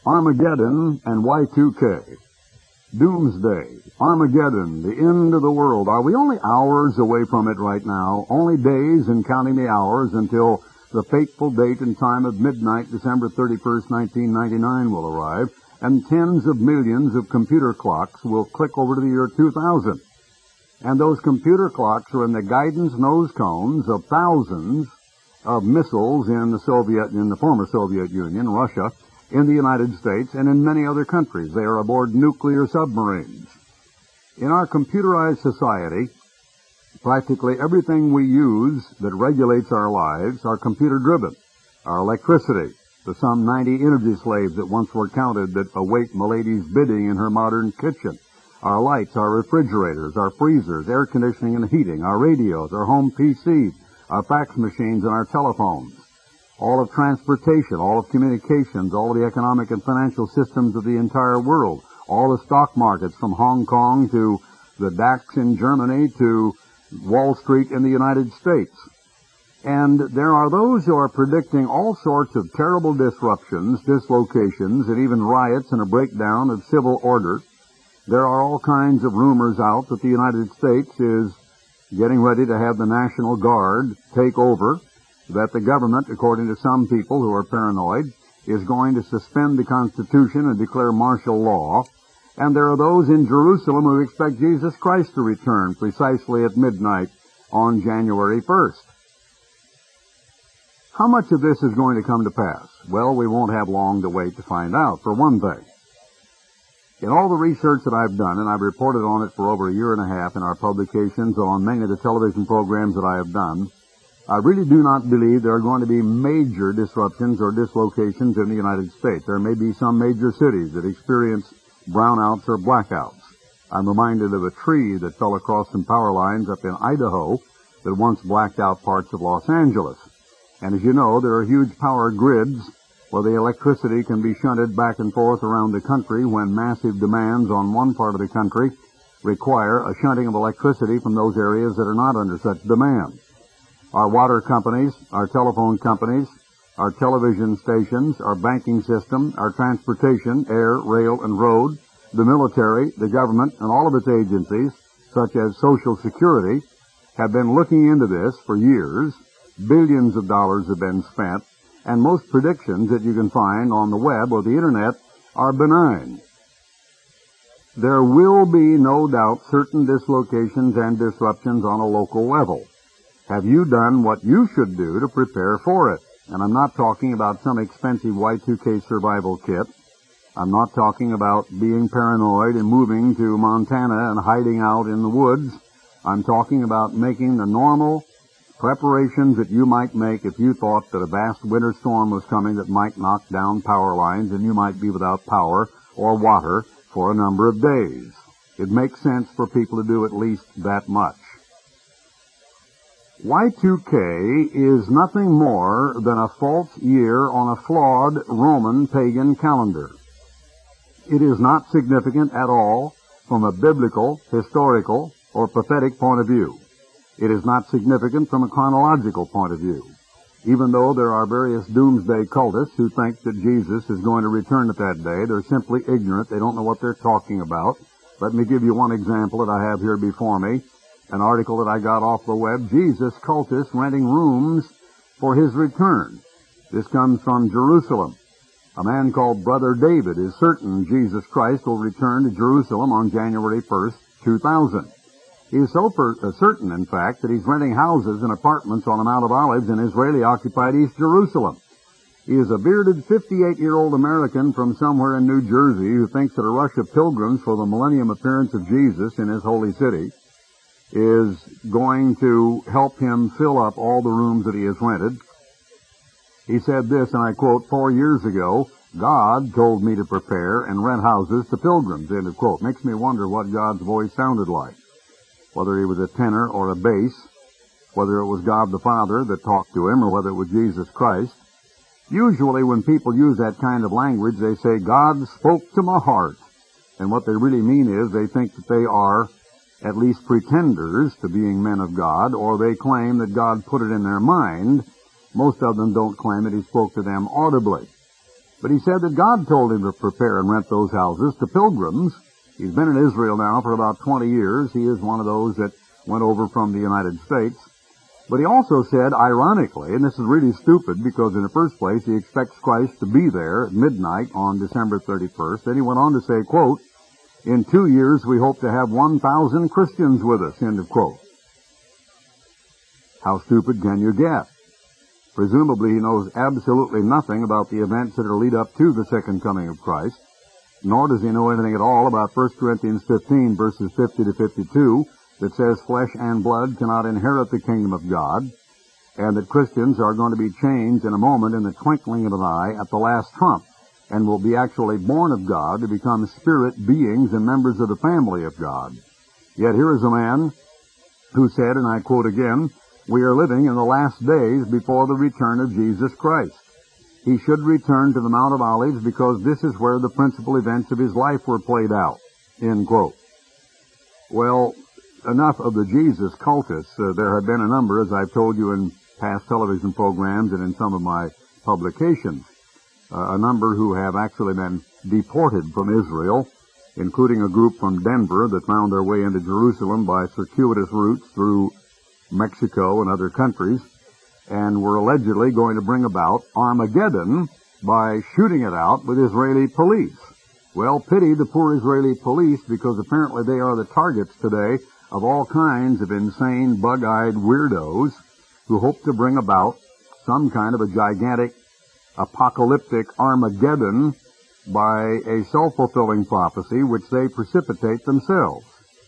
Armageddon and Y2K. Doomsday, Armageddon, the end of the world. Are we only hours away from it right now? Only days and counting the hours until the fateful date and time of midnight, December 31st, 1999 will arrive, and tens of millions of computer clocks will click over to the year 2000. And those computer clocks are in the guidance nose cones of thousands of missiles in the former Soviet Union, Russia, in the United States, and in many other countries. They are aboard nuclear submarines. In our computerized society, practically everything we use that regulates our lives are computer-driven. Our electricity, the some 90 energy slaves that once were counted that await Milady's bidding in her modern kitchen. Our lights, our refrigerators, our freezers, air conditioning and heating, our radios, our home PCs, our fax machines, and our telephones. All of transportation, all of communications, all of the economic and financial systems of the entire world, all the stock markets from Hong Kong to the DAX in Germany to Wall Street in the United States. And there are those who are predicting all sorts of terrible disruptions, dislocations, and even riots and a breakdown of civil order. There are all kinds of rumors out that the United States is getting ready to have the National Guard take over, that the government, according to some people who are paranoid, is going to suspend the Constitution and declare martial law. And there are those in Jerusalem who expect Jesus Christ to return precisely at midnight on January 1st. How much of this is going to come to pass? Well, we won't have long to wait to find out, for one thing. In all the research that I've done, and I've reported on it for over a year and a half in our publications and on many of the television programs that I have done, I really do not believe there are going to be major disruptions or dislocations in the United States. There may be some major cities that experience brownouts or blackouts. I'm reminded of a tree that fell across some power lines up in Idaho that once blacked out parts of Los Angeles. And as you know, there are huge power grids where the electricity can be shunted back and forth around the country when massive demands on one part of the country require a shunting of electricity from those areas that are not under such demand. Our water companies, our telephone companies, our television stations, our banking system, our transportation, air, rail, and road, the military, the government, and all of its agencies, such as Social Security, have been looking into this for years. Billions of dollars have been spent, and most predictions that you can find on the web or the Internet are benign. There will be, no doubt, certain dislocations and disruptions on a local level. Have you done what you should do to prepare for it? And I'm not talking about some expensive Y2K survival kit. I'm not talking about being paranoid and moving to Montana and hiding out in the woods. I'm talking about making the normal preparations that you might make if you thought that a vast winter storm was coming that might knock down power lines and you might be without power or water for a number of days. It makes sense for people to do at least that much. Y2K is nothing more than a false year on a flawed Roman pagan calendar. It is not significant at all from a biblical, historical, or prophetic point of view. It is not significant from a chronological point of view, even though there are various doomsday cultists who think that Jesus is going to return at that day. They're simply ignorant. They don't know what they're talking about. Let me give you one example that I have here before me. An article that I got off the web, Jesus cultists renting rooms for his return. This comes from Jerusalem. A man called Brother David is certain Jesus Christ will return to Jerusalem on January 1st, 2000. He is so certain, in fact, that he's renting houses and apartments on the Mount of Olives in Israeli-occupied East Jerusalem. He is a bearded 58-year-old American from somewhere in New Jersey who thinks that a rush of pilgrims for the millennium appearance of Jesus in his holy city is going to help him fill up all the rooms that he has rented. He said this, and I quote, 4 years ago, God told me to prepare and rent houses to pilgrims, end of quote. Makes me wonder what God's voice sounded like, whether he was a tenor or a bass, whether it was God the Father that talked to him or whether it was Jesus Christ. Usually when people use that kind of language, they say, God spoke to my heart. And what they really mean is they think that they are at least pretenders to being men of God, or they claim that God put it in their mind. Most of them don't claim that he spoke to them audibly. But he said that God told him to prepare and rent those houses to pilgrims. He's been in Israel now for about 20 years. He is one of those that went over from the United States. But he also said, ironically, and this is really stupid because in the first place he expects Christ to be there at midnight on December 31st. Then he went on to say, quote, in 2 years we hope to have 1,000 Christians with us, end of quote. How stupid can you get? Presumably he knows absolutely nothing about the events that are lead up to the second coming of Christ, nor does he know anything at all about 1 Corinthians 15, verses 50 to 52, that says flesh and blood cannot inherit the kingdom of God, and that Christians are going to be changed in a moment, in the twinkling of an eye, at the last trump, and will be actually born of God to become spirit beings and members of the family of God. Yet here is a man who said, and I quote again, we are living in the last days before the return of Jesus Christ. He should return to the Mount of Olives because this is where the principal events of his life were played out, end quote. Well, enough of the Jesus cultists. There have been a number, as I've told you in past television programs and in some of my publications, a number who have actually been deported from Israel, including a group from Denver that found their way into Jerusalem by circuitous routes through Mexico and other countries, and were allegedly going to bring about Armageddon by shooting it out with Israeli police. Well, pity the poor Israeli police, because apparently they are the targets today of all kinds of insane, bug-eyed weirdos who hope to bring about some kind of a gigantic apocalyptic Armageddon by a self-fulfilling prophecy which they precipitate themselves.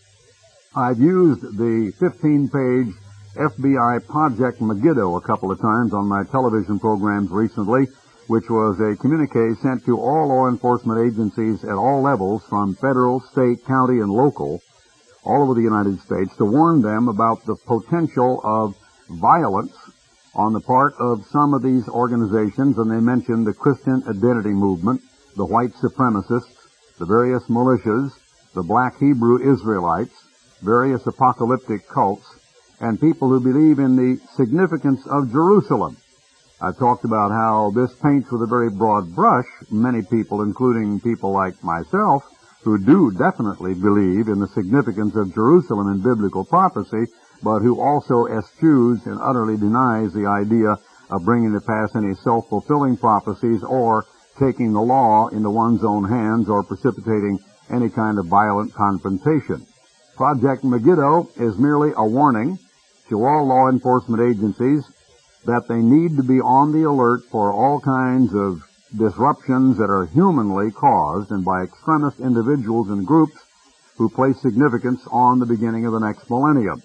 I've used the 15-page FBI Project Megiddo a couple of times on my television programs recently, which was a communique sent to all law enforcement agencies at all levels, from federal, state, county, and local, all over the United States, to warn them about the potential of violence on the part of some of these organizations, and they mentioned the Christian Identity Movement, the white supremacists, the various militias, the black Hebrew Israelites, various apocalyptic cults, and people who believe in the significance of Jerusalem. I've talked about how this paints with a very broad brush many people, including people like myself, who do definitely believe in the significance of Jerusalem in biblical prophecy, but who also eschews and utterly denies the idea of bringing to pass any self-fulfilling prophecies or taking the law into one's own hands or precipitating any kind of violent confrontation. Project Megiddo is merely a warning to all law enforcement agencies that they need to be on the alert for all kinds of disruptions that are humanly caused and by extremist individuals and groups who place significance on the beginning of the next millennium.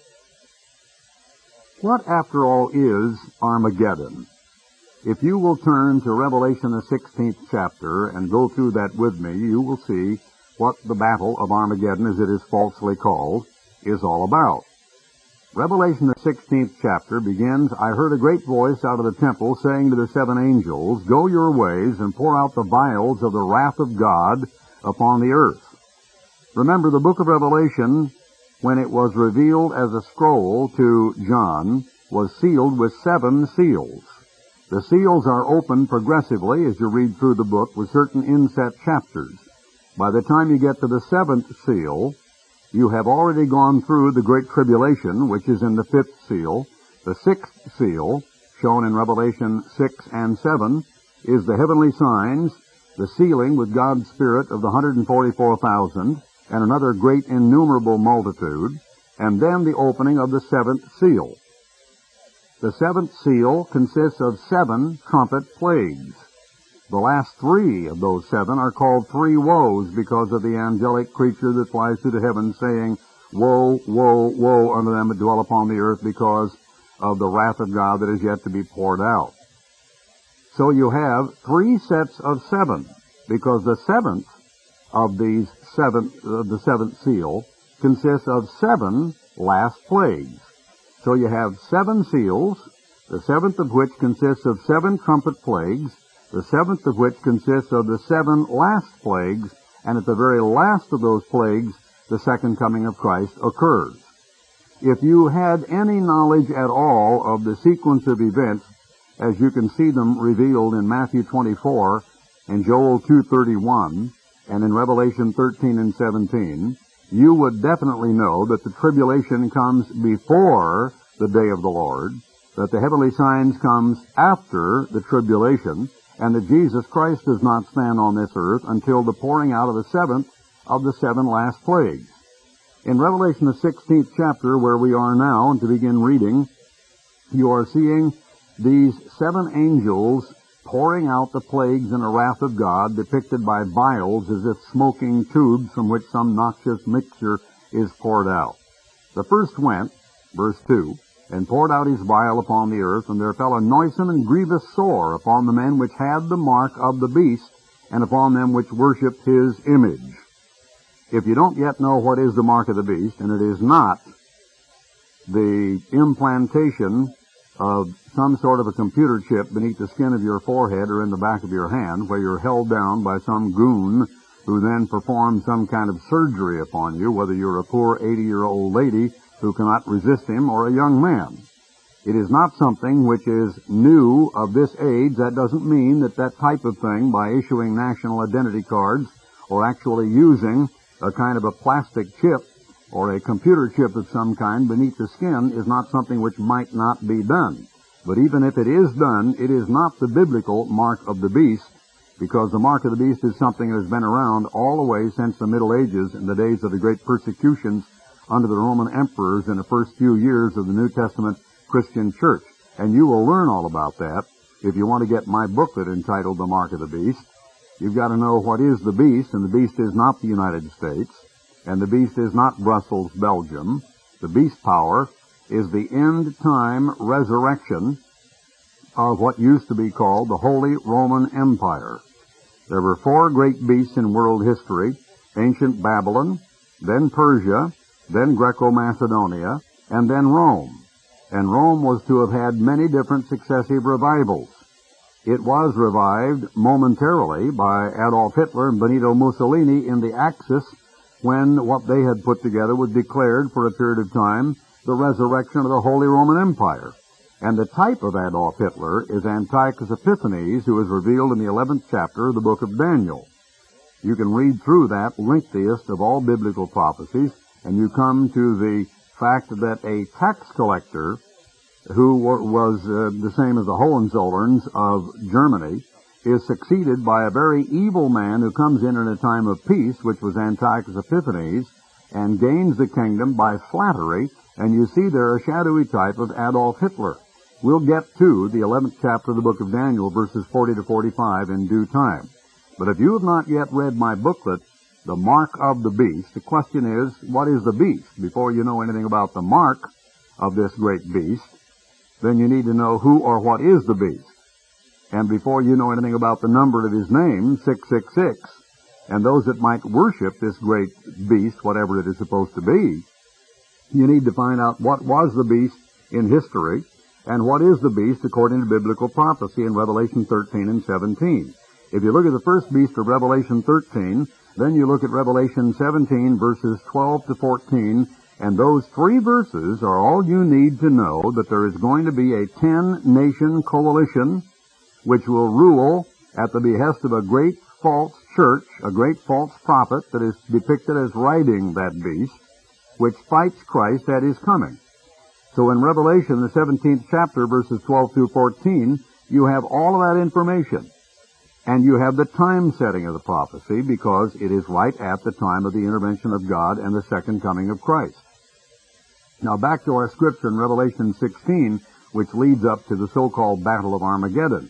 What, after all, is Armageddon? If you will turn to Revelation, the 16th chapter, and go through that with me, you will see what the Battle of Armageddon, as it is falsely called, is all about. Revelation, the 16th chapter, begins, I heard a great voice out of the temple saying to the 7 angels, go your ways and pour out the vials of the wrath of God upon the earth. Remember, the book of Revelation, when it was revealed as a scroll to John, was sealed with 7 seals. The seals are opened progressively as you read through the book with certain inset chapters. By the time you get to the 7th seal, you have already gone through the Great Tribulation, which is in the 5th seal. The 6th seal, shown in Revelation 6 and 7, is the heavenly signs, the sealing with God's Spirit of the 144,000, and another great innumerable multitude, and then the opening of the 7th seal. The 7th seal consists of 7 trumpet plagues. The last 3 of those 7 are called 3 woes because of the angelic creature that flies through the heavens saying, woe, woe, woe unto them that dwell upon the earth because of the wrath of God that is yet to be poured out. So you have 3 sets of 7, because the 7th of the 7th seal consists of 7 last plagues. So you have 7 seals, the 7th of which consists of 7 trumpet plagues, the 7th of which consists of the 7 last plagues, and at the very last of those plagues, the second coming of Christ occurs. If you had any knowledge at all of the sequence of events, as you can see them revealed in Matthew 24 in Joel 2:31 and in Revelation 13 and 17, you would definitely know that the tribulation comes before the day of the Lord, that the heavenly signs comes after the tribulation, and that Jesus Christ does not stand on this earth until the pouring out of the seventh of the seven last plagues. In Revelation the 16th chapter, where we are now, and to begin reading, you are seeing these seven angels pouring out the plagues in the wrath of God, depicted by vials as if smoking tubes from which some noxious mixture is poured out. The first went, verse 2, and poured out his vial upon the earth, and there fell a noisome and grievous sore upon the men which had the mark of the beast, and upon them which worshipped his image. If you don't yet know what is the mark of the beast, and it is not the implantation of some sort of a computer chip beneath the skin of your forehead or in the back of your hand, where you're held down by some goon who then performs some kind of surgery upon you, whether you're a poor 80-year-old lady who cannot resist him or a young man. It is not something which is new of this age. That doesn't mean that that type of thing, by issuing national identity cards or actually using a kind of a plastic chip or a computer chip of some kind beneath the skin, is not something which might not be done. But even if it is done, it is not the biblical mark of the beast, because the mark of the beast is something that has been around all the way since the Middle Ages, in the days of the great persecutions under the Roman emperors in the first few years of the New Testament Christian church. And you will learn all about that if you want to get my booklet entitled The Mark of the Beast. You've got to know what is the beast, and the beast is not the United States, and the beast is not Brussels, Belgium. The beast power is the end-time resurrection of what used to be called the Holy Roman Empire. There were four great beasts in world history: ancient Babylon, then Persia, then Greco-Macedonia, and then Rome. And Rome was to have had many different successive revivals. It was revived momentarily by Adolf Hitler and Benito Mussolini in the Axis, when what they had put together was declared for a period of time the resurrection of the Holy Roman Empire. And the type of Adolf Hitler is Antiochus Epiphanes, who is revealed in the 11th chapter of the book of Daniel. You can read through that lengthiest of all biblical prophecies, and you come to the fact that a tax collector who was the same as the Hohenzollerns of Germany is succeeded by a very evil man who comes in a time of peace, which was Antiochus Epiphanes, and gains the kingdom by flattery, and you see there a shadowy type of Adolf Hitler. We'll get to the 11th chapter of the book of Daniel, verses 40 to 45, in due time. But if you have not yet read my booklet, The Mark of the Beast, the question is, what is the beast? Before you know anything about the mark of this great beast, then you need to know who or what is the beast. And before you know anything about the number of his name, 666, and those that might worship this great beast, whatever it is supposed to be, you need to find out what was the beast in history and what is the beast according to biblical prophecy in Revelation 13 and 17. If you look at the first beast of Revelation 13, then you look at Revelation 17, verses 12 to 14, and those three verses are all you need to know that there is going to be a 10-nation coalition which will rule at the behest of a great false church, a great false prophet that is depicted as riding that beast, which fights Christ at his coming. So in Revelation, the 17th chapter, verses 12 through 14, you have all of that information. And you have the time setting of the prophecy, because it is right at the time of the intervention of God and the second coming of Christ. Now back to our scripture in Revelation 16, which leads up to the so-called Battle of Armageddon.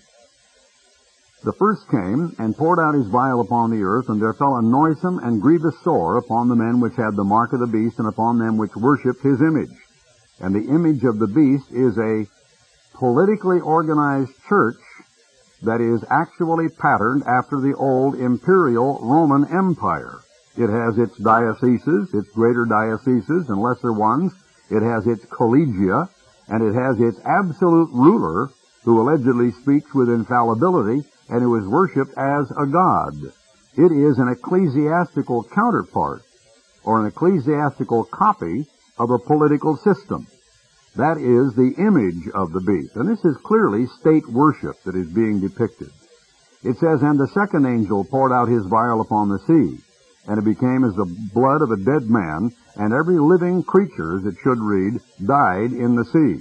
The first came and poured out his vial upon the earth, and there fell a noisome and grievous sore upon the men which had the mark of the beast, and upon them which worshipped his image. And the image of the beast is a politically organized church that is actually patterned after the old imperial Roman Empire. It has its dioceses, its greater dioceses and lesser ones. It has its collegia, and it has its absolute ruler, who allegedly speaks with infallibility and who is worshipped as a god. It is an ecclesiastical counterpart, or an ecclesiastical copy of a political system. That is the image of the beast. And this is clearly state worship that is being depicted. It says, "And the second angel poured out his vial upon the sea, and it became as the blood of a dead man, and every living creature," as it should read, "died in the sea."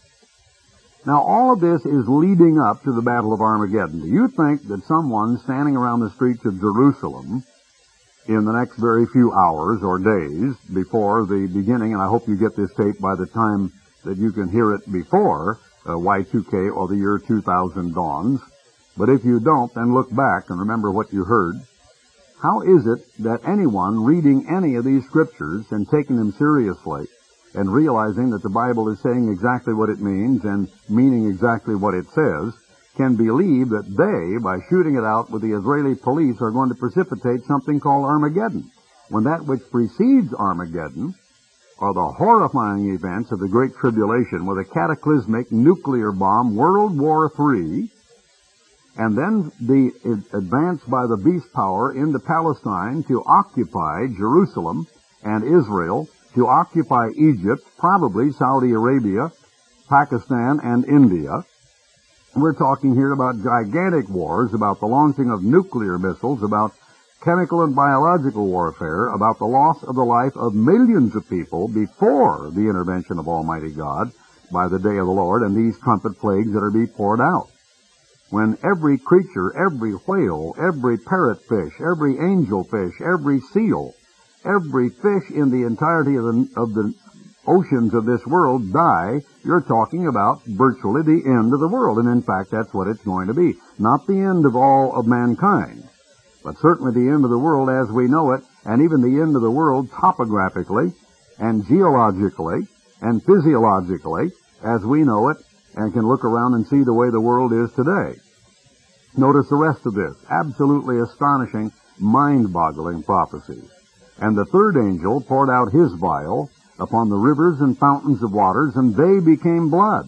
Now, all of this is leading up to the Battle of Armageddon. Do you think that someone standing around the streets of Jerusalem in the next very few hours or days before the beginning, and I hope you get this tape by the time that you can hear it before Y2K or the year 2000 dawns, but if you don't, then look back and remember what you heard. How is it that anyone reading any of these scriptures and taking them seriously and realizing that the Bible is saying exactly what it means and meaning exactly what it says, can believe that they, by shooting it out with the Israeli police, are going to precipitate something called Armageddon, when that which precedes Armageddon are the horrifying events of the Great Tribulation with a cataclysmic nuclear bomb, World War III, and then the advance by the beast power into Palestine to occupy Jerusalem and Israel, to occupy Egypt, probably Saudi Arabia, Pakistan, and India. We're talking here about gigantic wars, about the launching of nuclear missiles, about chemical and biological warfare, about the loss of the life of millions of people before the intervention of Almighty God by the day of the Lord, and these trumpet plagues that are being poured out. When every creature, every whale, every parrotfish, every angelfish, every seal, every fish in the entirety of the oceans of this world die, you're talking about virtually the end of the world. And in fact, that's what it's going to be. Not the end of all of mankind, but certainly the end of the world as we know it, and even the end of the world topographically and geologically and physiologically as we know it, and can look around and see the way the world is today. Notice the rest of this. Absolutely astonishing, mind-boggling prophecies. "And the third angel poured out his vial upon the rivers and fountains of waters, and they became blood."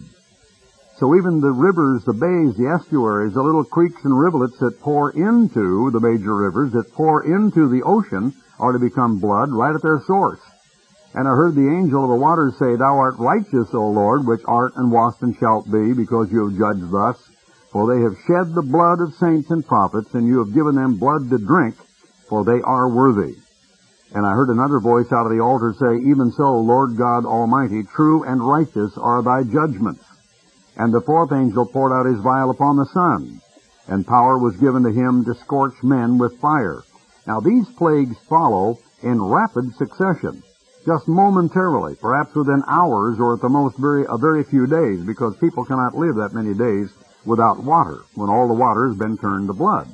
So even the rivers, the bays, the estuaries, the little creeks and rivulets that pour into the major rivers, that pour into the ocean, are to become blood right at their source. "And I heard the angel of the waters say, Thou art righteous, O Lord, which art and wast and shalt be, because you have judged thus. For they have shed the blood of saints and prophets, and you have given them blood to drink, for they are worthy. And I heard another voice out of the altar say, Even so, Lord God Almighty, true and righteous are thy judgments. And the fourth angel poured out his vial upon the sun, and power was given to him to scorch men with fire." Now these plagues follow in rapid succession, just momentarily, perhaps within hours or at the most a very few days, because people cannot live that many days without water, when all the water has been turned to blood.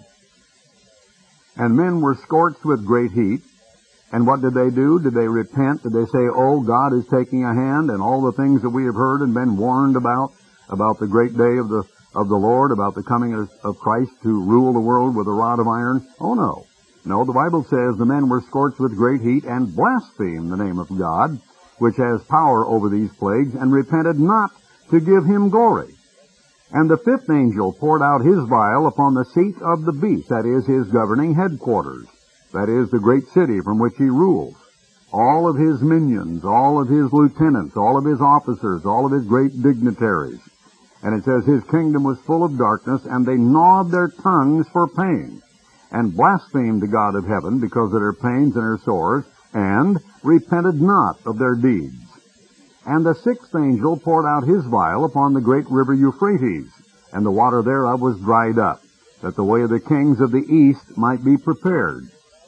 "And men were scorched with great heat. And what did they do? Did they repent? Did they say, oh, God is taking a hand, and all the things that we have heard and been warned about the great day of the Lord, about the coming of Christ to rule the world with a rod of iron? Oh, no. No, the Bible says the men were scorched with great heat and blasphemed the name of God, which has power over these plagues, and repented not to give him glory. And the fifth angel poured out his vial upon the seat of the beast," that is, his governing headquarters, that is, the great city from which he rules, all of his minions, all of his lieutenants, all of his officers, all of his great dignitaries. And it says his kingdom was full of darkness, and they gnawed their tongues for pain, and blasphemed the God of heaven because of their pains and their sores, and repented not of their deeds. And the sixth angel poured out his vial upon the great river Euphrates, and the water thereof was dried up, that the way of the kings of the east might be prepared.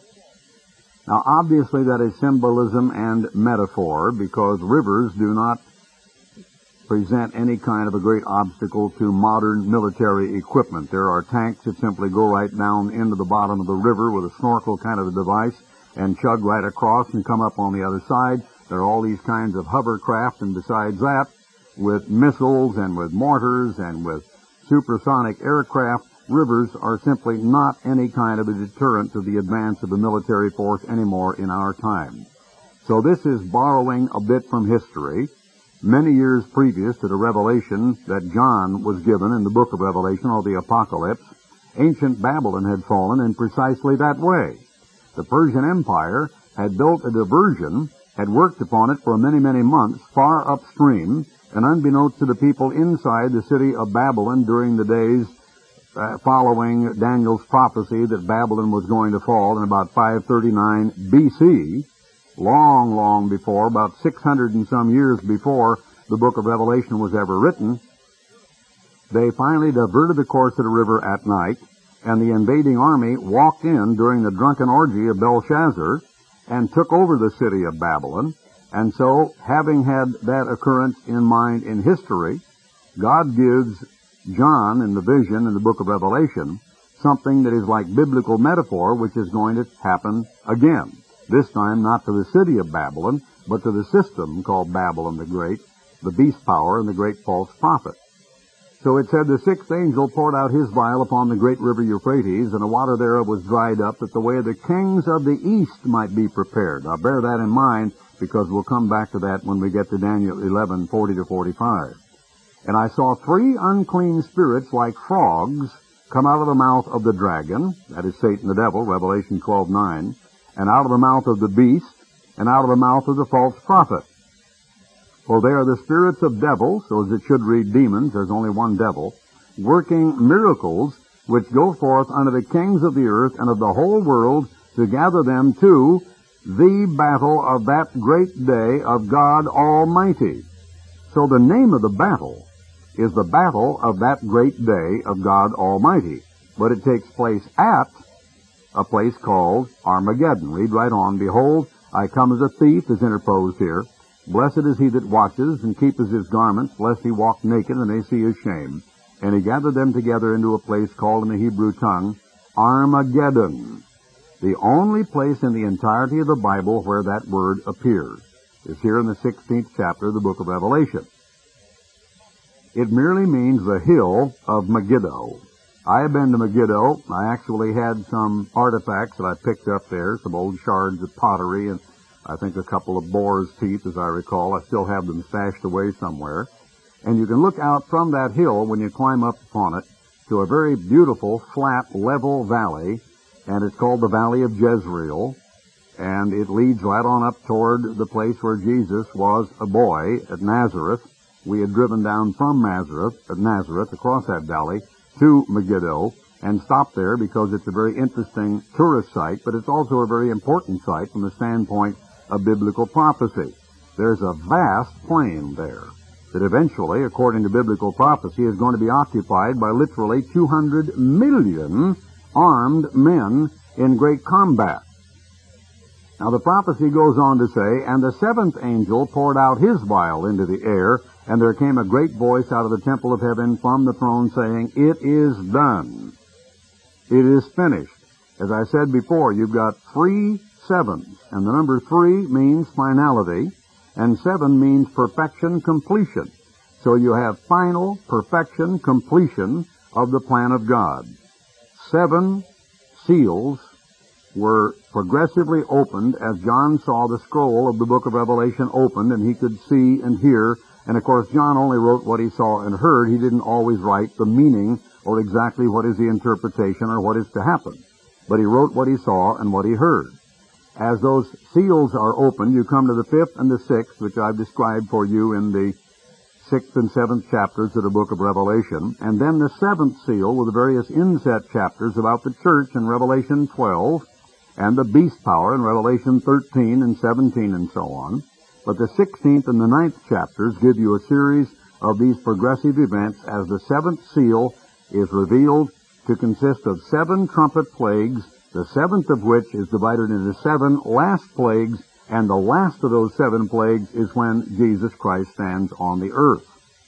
Now, obviously that is symbolism and metaphor, because rivers do not present any kind of a great obstacle to modern military equipment. There are tanks that simply go right down into the bottom of the river with a snorkel kind of a device and chug right across and come up on the other side. There are all these kinds of hovercraft, and besides that, with missiles and with mortars and with supersonic aircraft, rivers are simply not any kind of a deterrent to the advance of a military force anymore in our time. So this is borrowing a bit from history. Many years previous to the revelation that John was given in the book of Revelation, or the Apocalypse, ancient Babylon had fallen in precisely that way. The Persian Empire had built a diversion, had worked upon it for many, many months, far upstream, and unbeknownst to the people inside the city of Babylon during the days following Daniel's prophecy that Babylon was going to fall in about 539 B.C., long, long before, about 600 and some years before the book of Revelation was ever written. They finally diverted the course of the river at night, and the invading army walked in during the drunken orgy of Belshazzar and took over the city of Babylon. And so, having had that occurrence in mind in history, God gives John in the vision in the book of Revelation something that is like biblical metaphor, which is going to happen again. This time not to the city of Babylon, but to the system called Babylon the Great, the beast power and the great false prophet. So it said, the sixth angel poured out his vial upon the great river Euphrates, and the water thereof was dried up, that the way of the kings of the east might be prepared. Now bear that in mind, because we'll come back to that when we get to Daniel 11:40-45. And I saw three unclean spirits like frogs come out of the mouth of the dragon, that is Satan the devil, Revelation 12:9, and out of the mouth of the beast, and out of the mouth of the false prophet. For they are the spirits of devils, so as it should read demons, there's only one devil, working miracles which go forth unto the kings of the earth and of the whole world to gather them to the battle of that great day of God Almighty. So the name of the battle is the battle of that great day of God Almighty. But it takes place at a place called Armageddon. Read right on. Behold, I come as a thief, is interposed here. Blessed is he that watches and keepeth his garments, lest he walk naked and they see his shame. And he gathered them together into a place called in the Hebrew tongue Armageddon. The only place in the entirety of the Bible where that word appears is here in the 16th chapter of the book of Revelation. It merely means the hill of Megiddo. I have been to Megiddo. I actually had some artifacts that I picked up there, some old shards of pottery, and I think a couple of boar's teeth, as I recall. I still have them stashed away somewhere. And you can look out from that hill when you climb up upon it to a very beautiful, flat, level valley, and it's called the Valley of Jezreel, and it leads right on up toward the place where Jesus was a boy at Nazareth. We had driven down from Nazareth across that valley to Megiddo and stopped there because it's a very interesting tourist site, but it's also a very important site from the standpoint of biblical prophecy. There's a vast plain there that eventually, according to biblical prophecy, is going to be occupied by literally 200 million armed men in great combat. Now the prophecy goes on to say, and the seventh angel poured out his vial into the air, and there came a great voice out of the temple of heaven from the throne saying, It is done. It is finished. As I said before, you've got 3 sevens, and the number 3 means finality, and 7 means perfection, completion. So you have final, perfection, completion of the plan of God. 7 seals were progressively opened as John saw the scroll of the book of Revelation opened, and he could see and hear. And of course, John only wrote what he saw and heard. He didn't always write the meaning or exactly what is the interpretation or what is to happen. But he wrote what he saw and what he heard. As those seals are opened, you come to the 5th and the 6th, which I've described for you in the 6th and 7th chapters of the book of Revelation, and then the 7th seal with the various inset chapters about the church in Revelation 12, and the beast power in Revelation 13 and 17 and so on. But the 16th and the 9th chapters give you a series of these progressive events as the 7th seal is revealed to consist of 7 trumpet plagues, the 7th of which is divided into 7 last plagues, and the last of those 7 plagues is when Jesus Christ stands on the earth.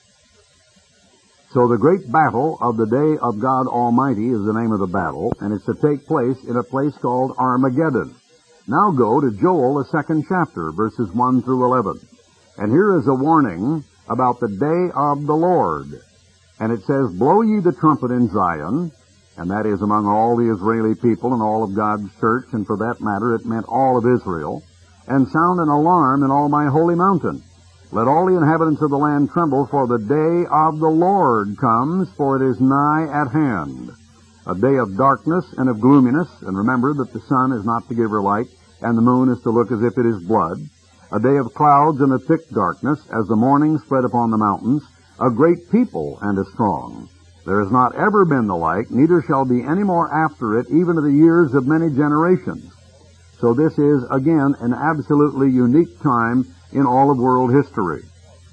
So the great battle of the day of God Almighty is the name of the battle, and it's to take place in a place called Armageddon. Now go to Joel, the 2nd chapter, verses 1 through 11. And here is a warning about the day of the Lord. And it says, Blow ye the trumpet in Zion, and that is among all the Israeli people and all of God's church, and for that matter it meant all of Israel, and sound an alarm in all my holy mountain. Let all the inhabitants of the land tremble, for the day of the Lord comes, for it is nigh at hand. A day of darkness and of gloominess, and remember that the sun is not to give her light, and the moon is to look as if it is blood. A day of clouds and of thick darkness, as the morning spread upon the mountains, a great people and a strong. There has not ever been the like, neither shall be any more after it, even to the years of many generations. So this is, again, an absolutely unique time in all of world history.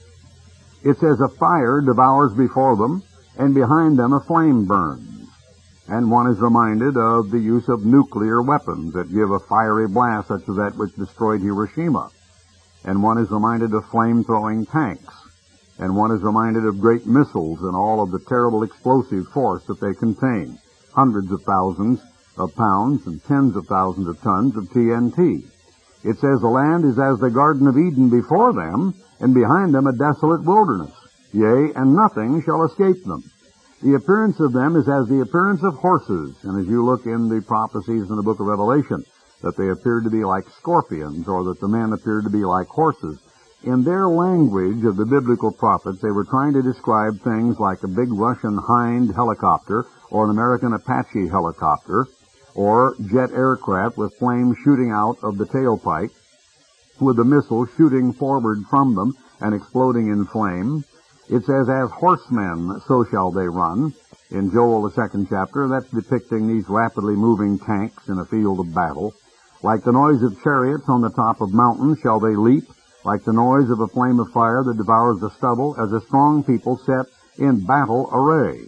It says, a fire devours before them, and behind them a flame burns. And one is reminded of the use of nuclear weapons that give a fiery blast such as that which destroyed Hiroshima. And one is reminded of flame-throwing tanks. And one is reminded of great missiles and all of the terrible explosive force that they contain. Hundreds of thousands of pounds and tens of thousands of tons of TNT. It says the land is as the Garden of Eden before them, and behind them a desolate wilderness. Yea, and nothing shall escape them. The appearance of them is as the appearance of horses, and as you look in the prophecies in the book of Revelation, that they appeared to be like scorpions, or that the men appeared to be like horses. In their language of the biblical prophets, they were trying to describe things like a big Russian Hind helicopter, or an American Apache helicopter, or jet aircraft with flames shooting out of the tailpipe, with the missiles shooting forward from them and exploding in flame. It says, as horsemen, so shall they run. In Joel, the 2nd chapter, that's depicting these rapidly moving tanks in a field of battle. Like the noise of chariots on the top of mountains shall they leap, like the noise of a flame of fire that devours the stubble, as a strong people set in battle array.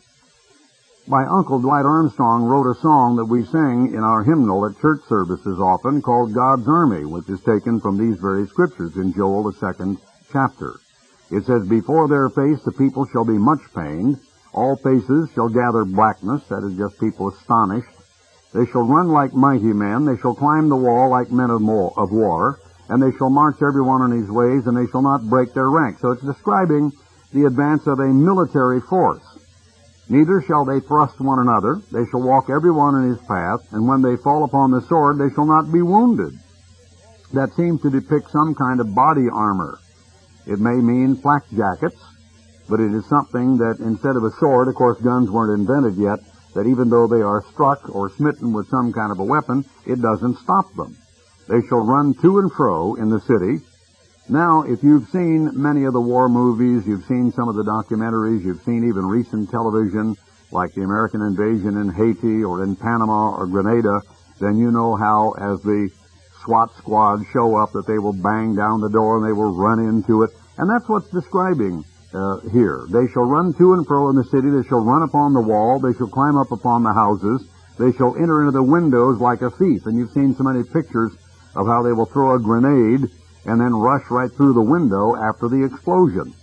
My Uncle Dwight Armstrong wrote a song that we sing in our hymnal at church services often called God's Army, which is taken from these very scriptures in Joel, the 2nd chapter. It says, before their face the people shall be much pained, all faces shall gather blackness, that is just people astonished. They shall run like mighty men, they shall climb the wall like men of war, and they shall march every one in his ways, and they shall not break their ranks. So it's describing the advance of a military force. Neither shall they thrust one another, they shall walk every one in his path, and when they fall upon the sword, they shall not be wounded. That seems to depict some kind of body armor. It may mean flak jackets, but it is something that instead of a sword, of course guns weren't invented yet, that even though they are struck or smitten with some kind of a weapon, it doesn't stop them. They shall run to and fro in the city. Now, if you've seen many of the war movies, you've seen some of the documentaries, you've seen even recent television, like the American invasion in Haiti or in Panama or Grenada, then you know how, as the SWAT squad show up, that they will bang down the door and they will run into it. And that's what's describing here. They shall run to and fro in the city, they shall run upon the wall, they shall climb up upon the houses, they shall enter into the windows like a thief. And you've seen so many pictures of how they will throw a grenade and then rush right through the window after the explosion.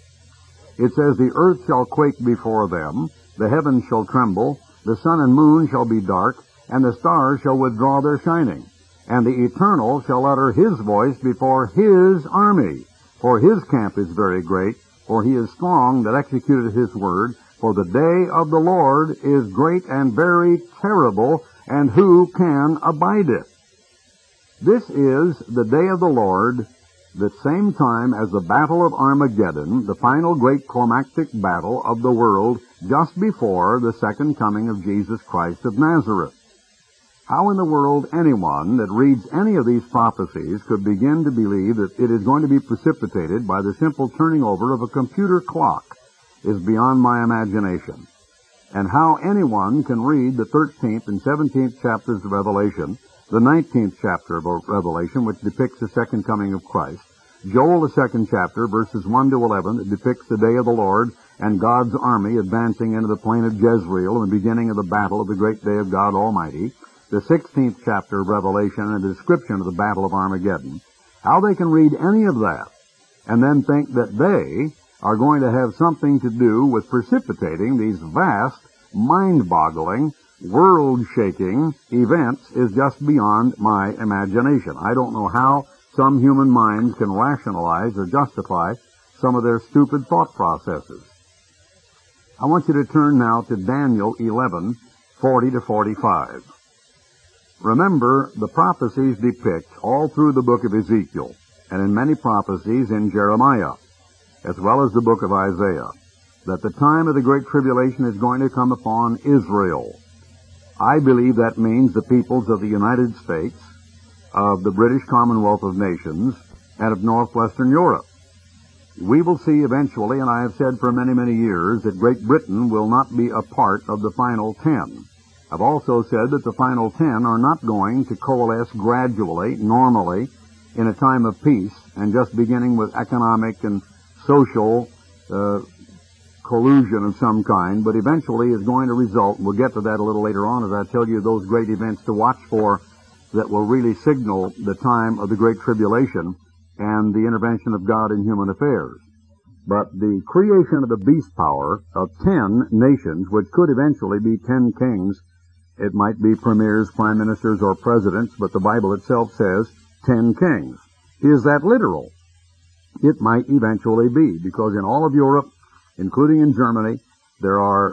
It says, the earth shall quake before them, the heavens shall tremble, the sun and moon shall be dark, and the stars shall withdraw their shining. And the Eternal shall utter his voice before his army. For his camp is very great, for he is strong that executed his word. For the day of the Lord is great and very terrible, and who can abide it? This is the day of the Lord, the same time as the Battle of Armageddon, the final great climactic battle of the world, just before the second coming of Jesus Christ of Nazareth. How in the world anyone that reads any of these prophecies could begin to believe that it is going to be precipitated by the simple turning over of a computer clock is beyond my imagination. And how anyone can read the 13th and 17th chapters of Revelation, the 19th chapter of Revelation, which depicts the second coming of Christ, Joel, the 2nd chapter, verses 1 to 11, that depicts the day of the Lord and God's army advancing into the plain of Jezreel and the beginning of the battle of the great day of God Almighty, the 16th chapter of Revelation and a description of the battle of Armageddon, how they can read any of that and then think that they are going to have something to do with precipitating these vast, mind-boggling, world-shaking events is just beyond my imagination. I don't know how some human minds can rationalize or justify some of their stupid thought processes. I want you to turn now to Daniel 11:40 to 45. Remember, the prophecies depict all through the book of Ezekiel, and in many prophecies in Jeremiah, as well as the book of Isaiah, that the time of the Great Tribulation is going to come upon Israel. I believe that means the peoples of the United States, of the British Commonwealth of Nations, and of northwestern Europe. We will see eventually, and I have said for many, many years, that Great Britain will not be a part of the final 10. I've also said that the final 10 are not going to coalesce gradually, normally, in a time of peace, and just beginning with economic and social collusion of some kind, but eventually is going to result, and we'll get to that a little later on as I tell you those great events to watch for that will really signal the time of the Great Tribulation and the intervention of God in human affairs. But the creation of the beast power of 10 nations, which could eventually be 10 kings, it might be premiers, prime ministers, or presidents, but the Bible itself says 10 kings. Is that literal? It might eventually be, because in all of Europe, including in Germany, there are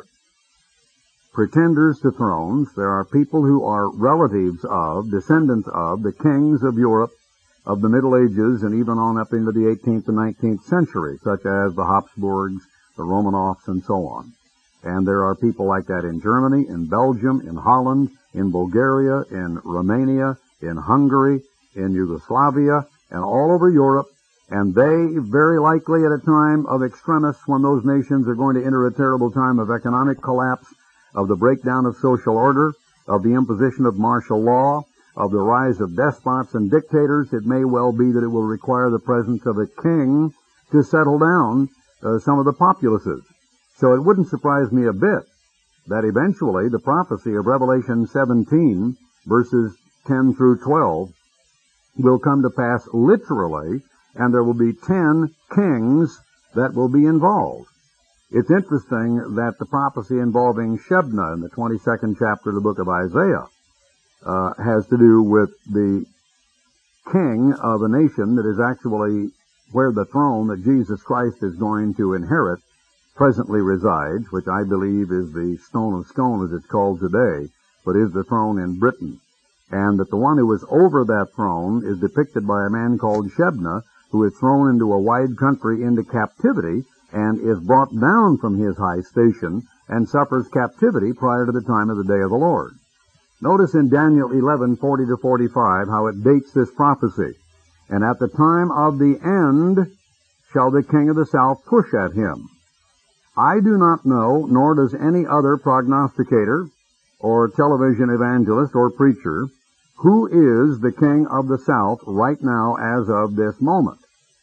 pretenders to thrones. There are people who are relatives of, descendants of, the kings of Europe of the Middle Ages and even on up into the 18th and 19th century, such as the Habsburgs, the Romanovs, and so on. And there are people like that in Germany, in Belgium, in Holland, in Bulgaria, in Romania, in Hungary, in Yugoslavia, and all over Europe. And they, very likely at a time of extremis, when those nations are going to enter a terrible time of economic collapse, of the breakdown of social order, of the imposition of martial law, of the rise of despots and dictators, it may well be that it will require the presence of a king to settle down some of the populaces. So it wouldn't surprise me a bit that eventually the prophecy of Revelation 17, verses 10 through 12, will come to pass literally, and there will be 10 kings that will be involved. It's interesting that the prophecy involving Shebna in the 22nd chapter of the book of Isaiah has to do with the king of a nation that is actually where the throne that Jesus Christ is going to inherit presently resides, which I believe is the Stone of Scone as it's called today, but is the throne in Britain. And that the one who is over that throne is depicted by a man called Shebna, who is thrown into a wide country into captivity and is brought down from his high station and suffers captivity prior to the time of the day of the Lord. Notice in Daniel 11:40 to 45 how it dates this prophecy. And at the time of the end shall the king of the south push at him. I do not know, nor does any other prognosticator or television evangelist or preacher, who is the king of the south right now as of this moment.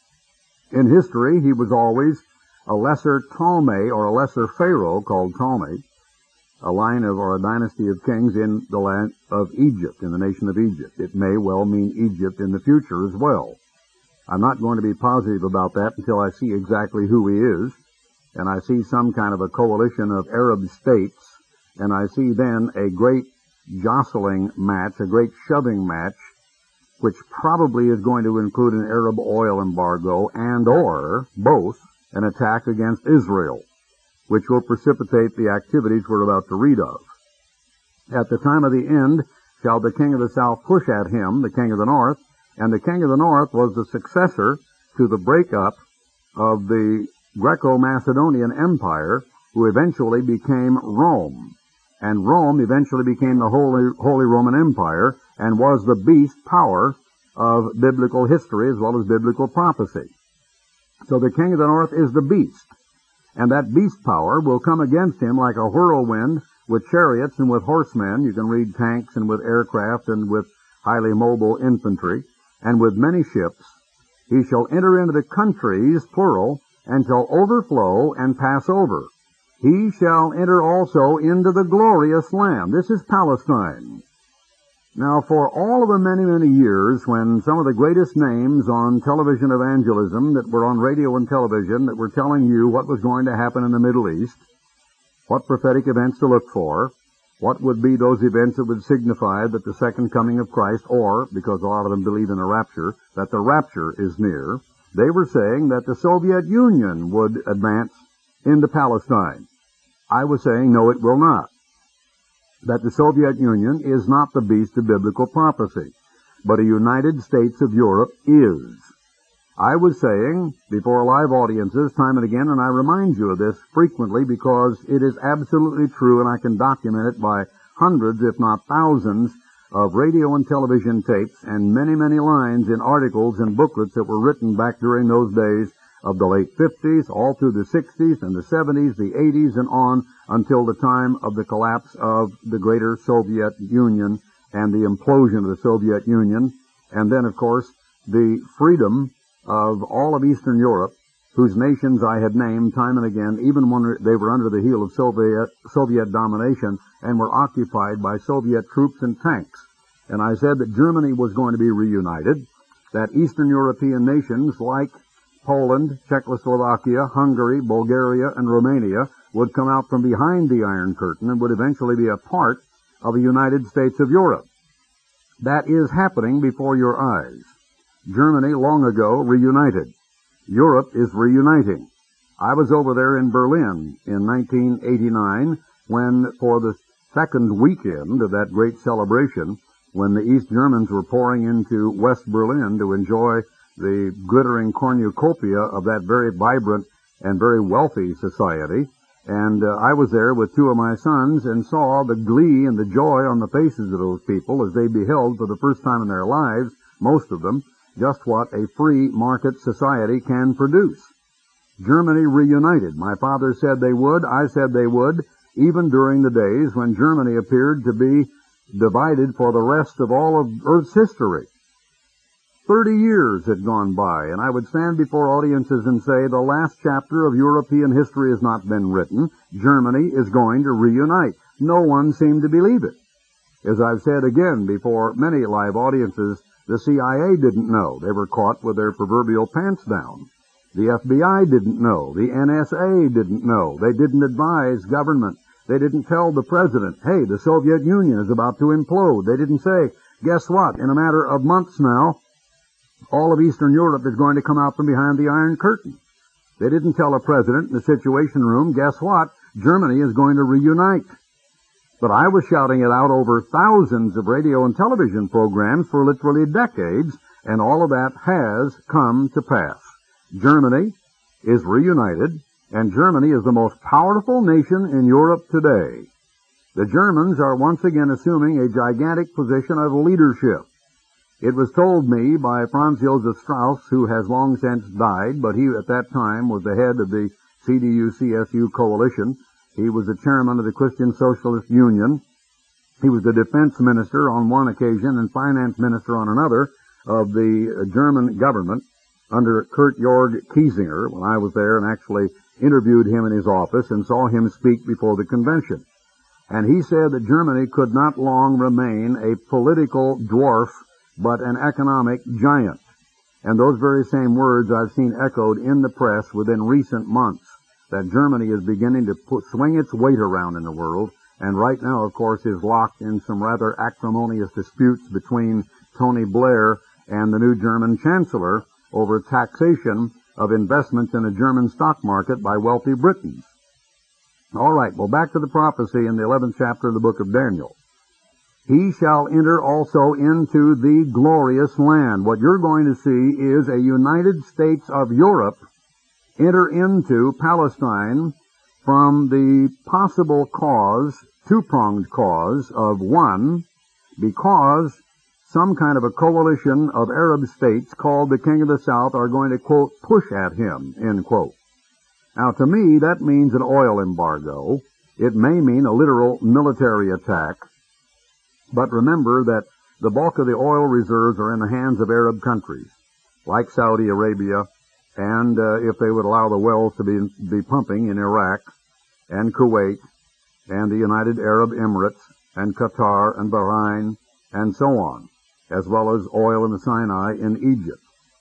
In history, he was always a lesser Ptolemy or a lesser Pharaoh called Ptolemy, a line of or a dynasty of kings in the land of Egypt, in the nation of Egypt. It may well mean Egypt in the future as well. I'm not going to be positive about that until I see exactly who he is, and I see some kind of a coalition of Arab states, and I see then a great jostling match, a great shoving match, which probably is going to include an Arab oil embargo and or both an attack against Israel, which will precipitate the activities we're about to read of. At the time of the end shall the king of the south push at him, the king of the north, and the king of the north was the successor to the breakup of the Greco-Macedonian Empire, who eventually became Rome. And Rome eventually became the Holy Roman Empire and was the beast power of biblical history as well as biblical prophecy. So the king of the north is the beast. And that beast power will come against him like a whirlwind with chariots and with horsemen. You can read tanks and with aircraft and with highly mobile infantry and with many ships. He shall enter into the countries, plural, and shall overflow and pass over. He shall enter also into the glorious land. This is Palestine. Now, for all of the many, many years when some of the greatest names on television evangelism that were on radio and television that were telling you what was going to happen in the Middle East, what prophetic events to look for, what would be those events that would signify that the second coming of Christ, or, because a lot of them believe in a rapture, that the rapture is near, they were saying that the Soviet Union would advance into Palestine. I was saying, no, it will not. That the Soviet Union is not the beast of biblical prophecy, but a United States of Europe is. I was saying before live audiences time and again, and I remind you of this frequently because it is absolutely true, and I can document it by hundreds, if not thousands, of radio and television tapes and many, many lines in articles and booklets that were written back during those days of the late 50s, all through the 60s and the 70s, the 80s, and on until the time of the collapse of the greater Soviet Union and the implosion of the Soviet Union, and then, of course, the freedom of all of Eastern Europe, whose nations I had named time and again, even when they were under the heel of Soviet domination and were occupied by Soviet troops and tanks. And I said that Germany was going to be reunited, that Eastern European nations like Poland, Czechoslovakia, Hungary, Bulgaria, and Romania would come out from behind the Iron Curtain and would eventually be a part of the United States of Europe. That is happening before your eyes. Germany, long ago, reunited. Europe is reuniting. I was over there in Berlin in 1989 when, for the second weekend of that great celebration, when the East Germans were pouring into West Berlin to enjoy the glittering cornucopia of that very vibrant and very wealthy society. And I was there with two of my sons and saw the glee and the joy on the faces of those people as they beheld for the first time in their lives, most of them, just what a free market society can produce. Germany reunited. My father said they would. I said they would, even during the days when Germany appeared to be divided for the rest of all of Earth's history. 30 years had gone by, and I would stand before audiences and say, the last chapter of European history has not been written. Germany is going to reunite. No one seemed to believe it. As I've said again before many live audiences, the CIA didn't know. They were caught with their proverbial pants down. The FBI didn't know. The NSA didn't know. They didn't advise government. They didn't tell the president, hey, the Soviet Union is about to implode. They didn't say, guess what, in a matter of months now, all of Eastern Europe is going to come out from behind the Iron Curtain. They didn't tell a president in the Situation Room, guess what, Germany is going to reunite. But I was shouting it out over thousands of radio and television programs for literally decades, and all of that has come to pass. Germany is reunited, and Germany is the most powerful nation in Europe today. The Germans are once again assuming a gigantic position of leadership. It was told me by Franz Josef Strauss, who has long since died, but he at that time was the head of the CDU-CSU coalition. He was the chairman of the Christian Socialist Union. He was the defense minister on one occasion and finance minister on another of the German government under Kurt Georg Kiesinger when I was there and actually interviewed him in his office and saw him speak before the convention. And he said that Germany could not long remain a political dwarf but an economic giant. And those very same words I've seen echoed in the press within recent months, that Germany is beginning to swing its weight around in the world, and right now, of course, is locked in some rather acrimonious disputes between Tony Blair and the new German Chancellor over taxation of investments in the German stock market by wealthy Britons. All right, well, back to the prophecy in the 11th chapter of the book of Daniel. He shall enter also into the glorious land. What you're going to see is a United States of Europe enter into Palestine from the possible cause, two-pronged cause of one, because some kind of a coalition of Arab states called the King of the South are going to, quote, push at him, end quote. Now, to me, that means an oil embargo. It may mean a literal military attack. But remember that the bulk of the oil reserves are in the hands of Arab countries, like Saudi Arabia, and if they would allow the wells to be pumping in Iraq and Kuwait and the United Arab Emirates and Qatar and Bahrain and so on, as well as oil in the Sinai in Egypt.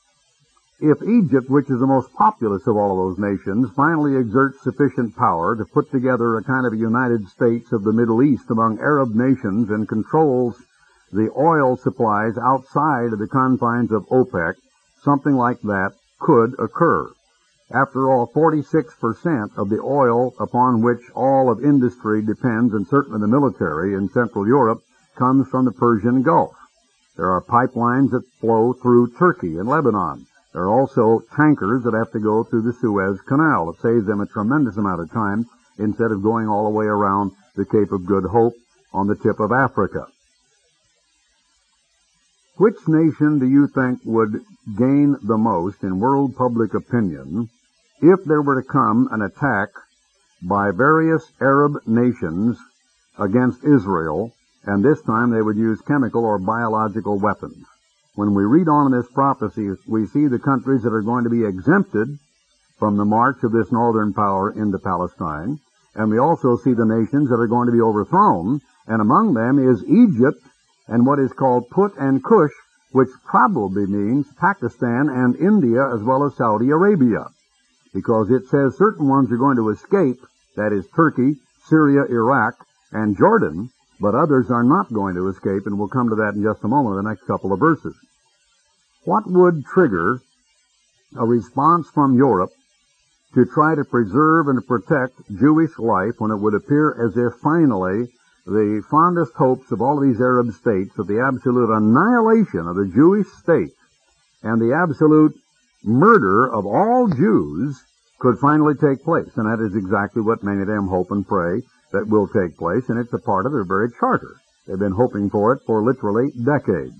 If Egypt, which is the most populous of all of those nations, finally exerts sufficient power to put together a kind of a United States of the Middle East among Arab nations and controls the oil supplies outside of the confines of OPEC, something like that could occur. After all, 46% of the oil upon which all of industry depends, and certainly the military in Central Europe, comes from the Persian Gulf. There are pipelines that flow through Turkey and Lebanon. There are also tankers that have to go through the Suez Canal. It saves them a tremendous amount of time instead of going all the way around the Cape of Good Hope on the tip of Africa. Which nation do you think would gain the most in world public opinion if there were to come an attack by various Arab nations against Israel, and this time they would use chemical or biological weapons? When we read on in this prophecy, we see the countries that are going to be exempted from the march of this northern power into Palestine, and we also see the nations that are going to be overthrown, and among them is Egypt and what is called Put and Cush, which probably means Pakistan and India as well as Saudi Arabia, because it says certain ones are going to escape, that is Turkey, Syria, Iraq, and Jordan, but others are not going to escape, and we'll come to that in just a moment in the next couple of verses. What would trigger a response from Europe to try to preserve and to protect Jewish life when it would appear as if finally the fondest hopes of all of these Arab states of the absolute annihilation of the Jewish state and the absolute murder of all Jews could finally take place? And that is exactly what many of them hope and pray that will take place, and it's a part of their very charter. They've been hoping for it for literally decades.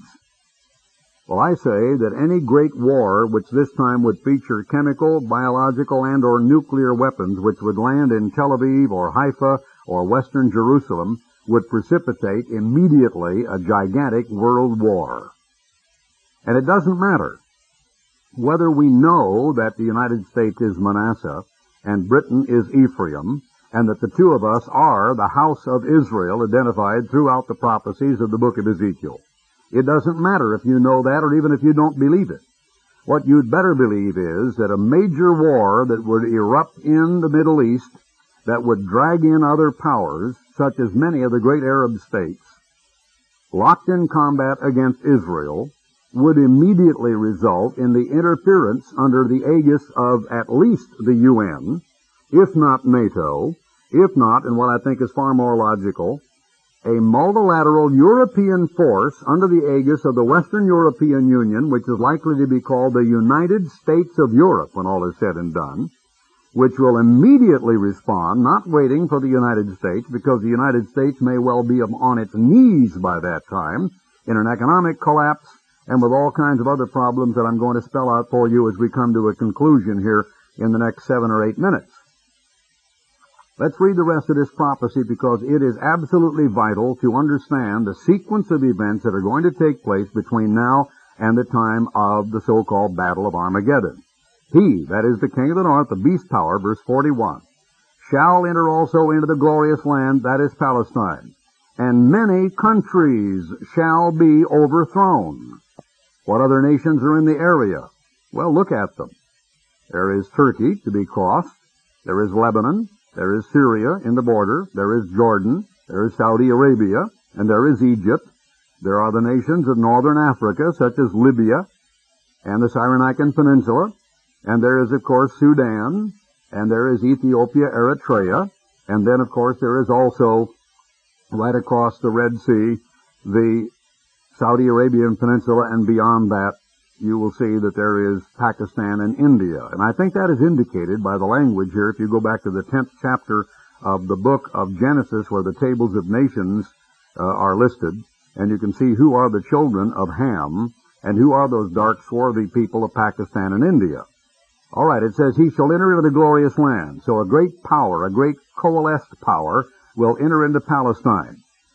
Well, I say that any great war which this time would feature chemical, biological, and or nuclear weapons which would land in Tel Aviv or Haifa or western Jerusalem would precipitate immediately a gigantic world war. And it doesn't matter whether we know that the United States is Manasseh and Britain is Ephraim, and that the two of us are the house of Israel identified throughout the prophecies of the book of Ezekiel. It doesn't matter if you know that or even if you don't believe it. What you'd better believe is that a major war that would erupt in the Middle East, that would drag in other powers, such as many of the great Arab states, locked in combat against Israel, would immediately result in the interference under the aegis of at least the UN, if not NATO, if not, and what I think is far more logical, a multilateral European force under the aegis of the Western European Union, which is likely to be called the United States of Europe when all is said and done, which will immediately respond, not waiting for the United States, because the United States may well be on its knees by that time, in an economic collapse, and with all kinds of other problems that I'm going to spell out for you as we come to a conclusion here in the next 7 or 8 minutes. Let's read the rest of this prophecy, because it is absolutely vital to understand the sequence of events that are going to take place between now and the time of the so-called Battle of Armageddon. He, that is the king of the north, the beast power, verse 41, shall enter also into the glorious land, that is Palestine, and many countries shall be overthrown. What other nations are in the area? Well, look at them. There is Turkey to be crossed. There is Lebanon. There is Syria in the border. There is Jordan. There is Saudi Arabia. And there is Egypt. There are the nations of northern Africa, such as Libya and the Cyrenaican Peninsula. And there is, of course, Sudan. And there is Ethiopia, Eritrea. And then, of course, there is also, right across the Red Sea, the Saudi Arabian Peninsula, and beyond that, you will see that there is Pakistan and India. And I think that is indicated by the language here. If you go back to the 10th chapter of the book of Genesis, where the tables of nations are listed, and you can see who are the children of Ham, and who are those dark, swarthy people of Pakistan and India. All right, it says, he shall enter into the glorious land. So a great power, a great coalesced power, will enter into Palestine.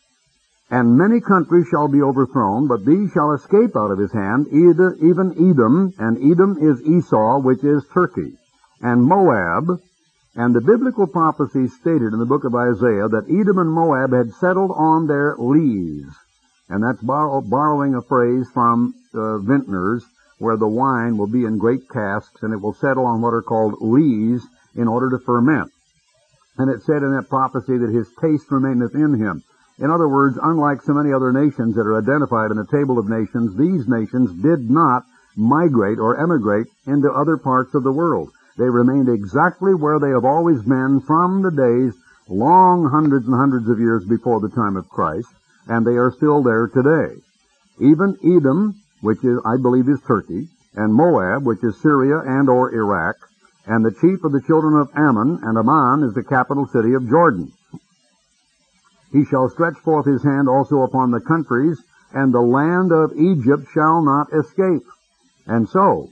And many countries shall be overthrown, but these shall escape out of his hand, even Edom, and Edom is Esau, which is Turkey, and Moab. And the biblical prophecy stated in the book of Isaiah that Edom and Moab had settled on their lees. And that's borrowing a phrase from vintners, where the wine will be in great casks, and it will settle on what are called lees in order to ferment. And it said in that prophecy that his taste remaineth in him. In other words, unlike so many other nations that are identified in the table of nations, these nations did not migrate or emigrate into other parts of the world. They remained exactly where they have always been from the days, long hundreds and hundreds of years before the time of Christ, and they are still there today. Even Edom, which is, I believe, is Turkey, and Moab, which is Syria and or Iraq, and the chief of the children of Ammon, and Amman is the capital city of Jordan. He shall stretch forth his hand also upon the countries, and the land of Egypt shall not escape. And so,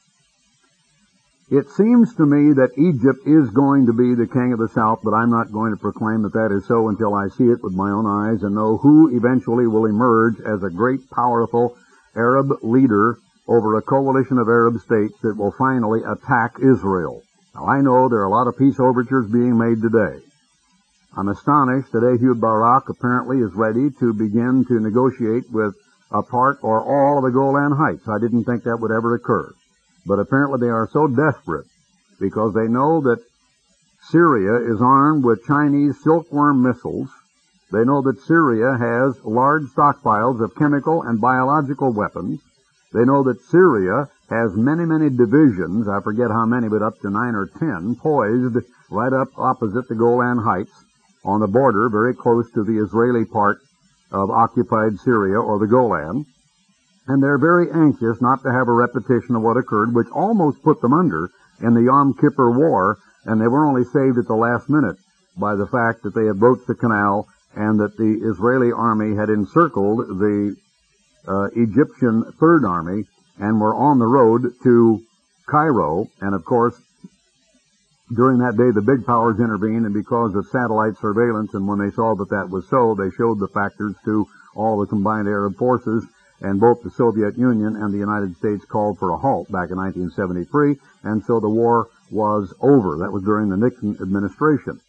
it seems to me that Egypt is going to be the king of the south, but I'm not going to proclaim that that is so until I see it with my own eyes and know who eventually will emerge as a great, powerful Arab leader over a coalition of Arab states that will finally attack Israel. Now, I know there are a lot of peace overtures being made today. I'm astonished that Ehud Barak apparently is ready to begin to negotiate with a part or all of the Golan Heights. I didn't think that would ever occur. But apparently they are so desperate because they know that Syria is armed with Chinese silkworm missiles. They know that Syria has large stockpiles of chemical and biological weapons. They know that Syria has many, many divisions, I forget how many, but up to 9 or 10, poised right up opposite the Golan Heights on the border, very close to the Israeli part of occupied Syria or the Golan. And they're very anxious not to have a repetition of what occurred, which almost put them under in the Yom Kippur War, and they were only saved at the last minute by the fact that they had broached the canal and that the Israeli army had encircled the Egyptian Third Army and were on the road to Cairo. And of course, during that day, the big powers intervened, and because of satellite surveillance, and when they saw that that was so, they showed the factors to all the combined Arab forces, and both the Soviet Union and the United States called for a halt back in 1973, and so the war was over. That was during the Nixon administration.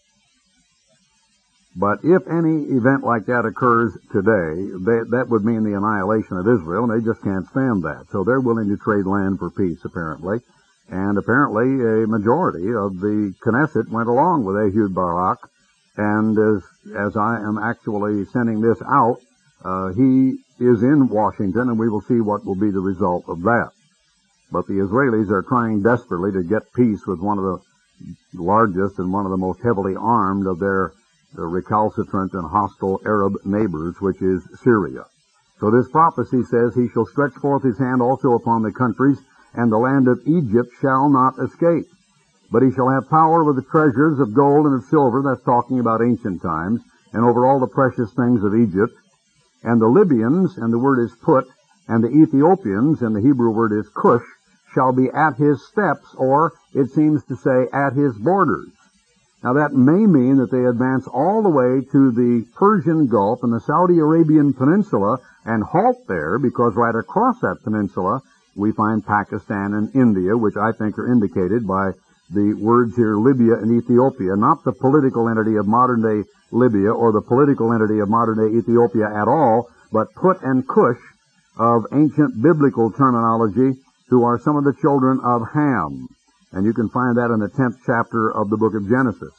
But if any event like that occurs today, that would mean the annihilation of Israel, and they just can't stand that. So they're willing to trade land for peace, apparently. And apparently a majority of the Knesset went along with Ehud Barak, and as I am actually sending this out, he is in Washington, and we will see what will be the result of that. But the Israelis are trying desperately to get peace with one of the largest and one of the most heavily armed of their recalcitrant and hostile Arab neighbors, which is Syria. So this prophecy says, he shall stretch forth his hand also upon the countries, and the land of Egypt shall not escape. But he shall have power over the treasures of gold and of silver, that's talking about ancient times, and over all the precious things of Egypt. And the Libyans, and the word is Put, and the Ethiopians, and the Hebrew word is Cush, shall be at his steps, or it seems to say at his borders. Now that may mean that they advance all the way to the Persian Gulf and the Saudi Arabian Peninsula and halt there, because right across that peninsula we find Pakistan and India, which I think are indicated by the words here, Libya and Ethiopia, not the political entity of modern-day Libya or the political entity of modern-day Ethiopia at all, but Put and Cush of ancient biblical terminology, who are some of the children of Ham. And you can find that in the 10th chapter of the book of Genesis.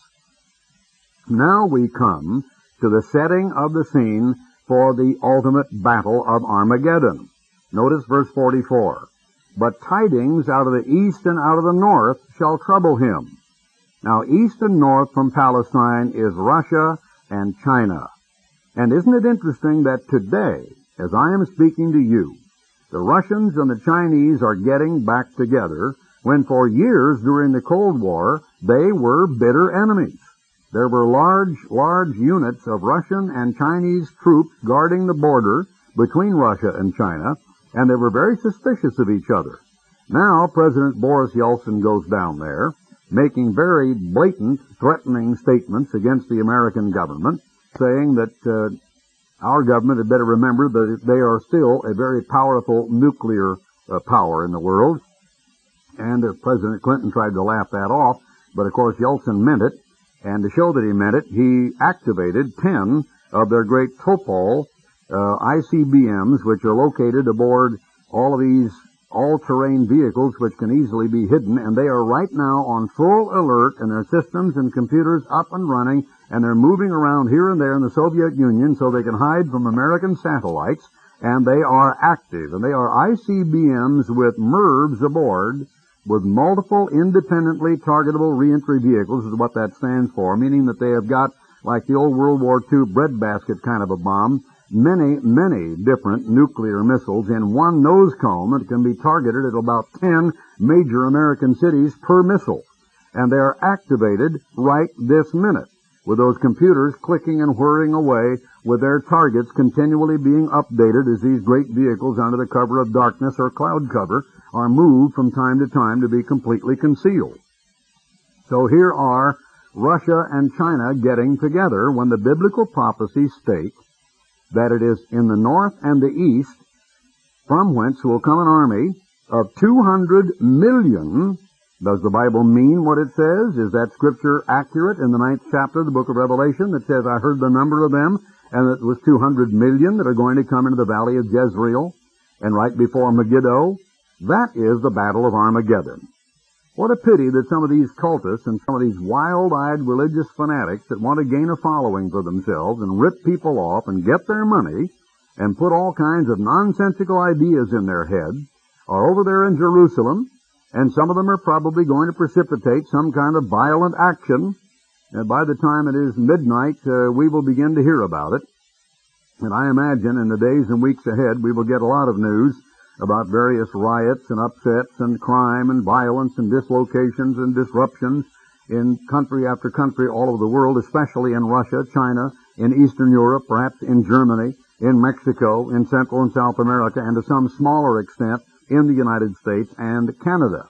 Now we come to the setting of the scene for the ultimate battle of Armageddon. Notice verse 44. But tidings out of the east and out of the north shall trouble him. Now, east and north from Palestine is Russia and China. And isn't it interesting that today, as I am speaking to you, the Russians and the Chinese are getting back together, when for years during the Cold War, they were bitter enemies. There were large units of Russian and Chinese troops guarding the border between Russia and China, and they were very suspicious of each other. Now, President Boris Yeltsin goes down there, making very blatant, threatening statements against the American government, saying that our government had better remember that they are still a very powerful nuclear power in the world. And President Clinton tried to laugh that off, but of course Yeltsin meant it, and to show that he meant it, he activated 10 of their great Topol ICBMs, which are located aboard all of these all-terrain vehicles which can easily be hidden, and they are right now on full alert, and their systems and computers up and running, and they're moving around here and there in the Soviet Union so they can hide from American satellites, and they are active. And they are ICBMs with MIRVs aboard, with multiple independently targetable reentry vehicles, is what that stands for, meaning that they have got, like the old World War II breadbasket kind of a bomb, many different nuclear missiles in one nose cone that can be targeted at about 10 major American cities per missile. And they are activated right this minute, with those computers clicking and whirring away with their targets continually being updated as these great vehicles under the cover of darkness or cloud cover are moved from time to time to be completely concealed. So here are Russia and China getting together when the biblical prophecies state that it is in the north and the east from whence will come an army of 200 million. Does the Bible mean what it says? Is that scripture accurate in the 9th chapter of the book of Revelation that says, I heard the number of them, and it was 200 million that are going to come into the valley of Jezreel, and right before Megiddo? That is the battle of Armageddon. What a pity that some of these cultists and some of these wild-eyed religious fanatics that want to gain a following for themselves and rip people off and get their money and put all kinds of nonsensical ideas in their head are over there in Jerusalem, and some of them are probably going to precipitate some kind of violent action. And by the time it is midnight, we will begin to hear about it. And I imagine in the days and weeks ahead we will get a lot of news about various riots and upsets and crime and violence and dislocations and disruptions in country after country all over the world, especially in Russia, China, in Eastern Europe, perhaps in Germany, in Mexico, in Central and South America, and to some smaller extent in the United States and Canada.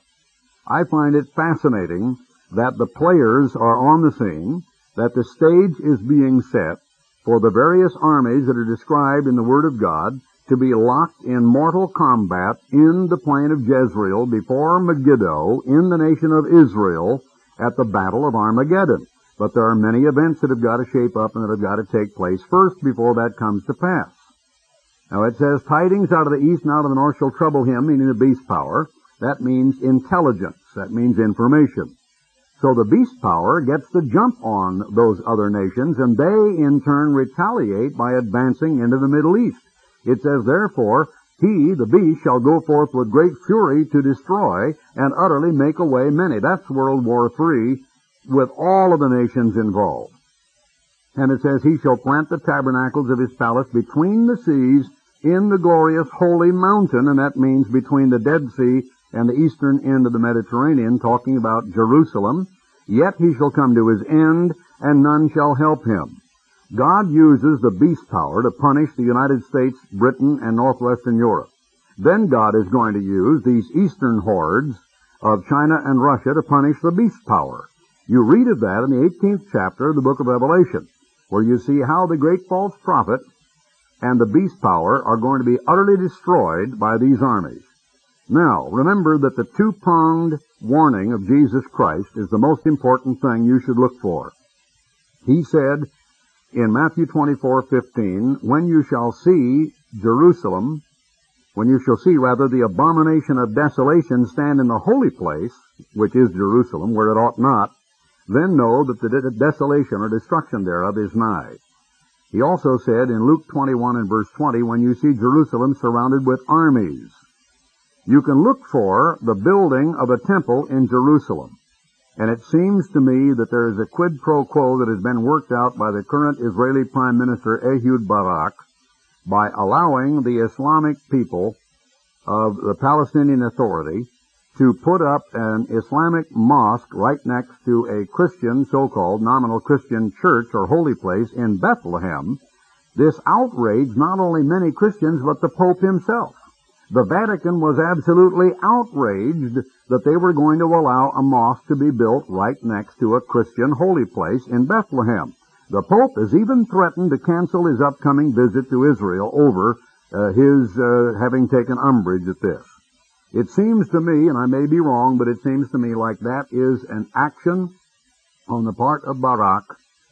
I find it fascinating that the players are on the scene, that the stage is being set for the various armies that are described in the Word of God to be locked in mortal combat in the plain of Jezreel before Megiddo in the nation of Israel at the Battle of Armageddon. But there are many events that have got to shape up and that have got to take place first before that comes to pass. Now it says, tidings out of the east and out of the north shall trouble him, meaning the beast power. That means intelligence. That means information. So the beast power gets the jump on those other nations, and they in turn retaliate by advancing into the Middle East. It says, therefore, he, the beast, shall go forth with great fury to destroy and utterly make away many. That's World War III with all of the nations involved. And it says, he shall plant the tabernacles of his palace between the seas in the glorious holy mountain, and that means between the Dead Sea and the eastern end of the Mediterranean, talking about Jerusalem. Yet he shall come to his end, and none shall help him. God uses the beast power to punish the United States, Britain, and northwestern Europe. Then God is going to use these eastern hordes of China and Russia to punish the beast power. You read of that in the 18th chapter of the book of Revelation, where you see how the great false prophet and the beast power are going to be utterly destroyed by these armies. Now, remember that the two-pronged warning of Jesus Christ is the most important thing you should look for. He said in Matthew 24:15, when you shall see Jerusalem, when you shall see, rather, the abomination of desolation stand in the holy place, which is Jerusalem, where it ought not, then know that the desolation or destruction thereof is nigh. He also said in Luke 21 and verse 20, when you see Jerusalem surrounded with armies. You can look for the building of a temple in Jerusalem. And it seems to me that there is a quid pro quo that has been worked out by the current Israeli Prime Minister Ehud Barak by allowing the Islamic people of the Palestinian Authority to put up an Islamic mosque right next to a Christian, so-called nominal Christian church or holy place in Bethlehem. This outraged not only many Christians, but the Pope himself. The Vatican was absolutely outraged that they were going to allow a mosque to be built right next to a Christian holy place in Bethlehem. The Pope has even threatened to cancel his upcoming visit to Israel over his having taken umbrage at this. It seems to me, and I may be wrong, but it seems to me like that is an action on the part of Barak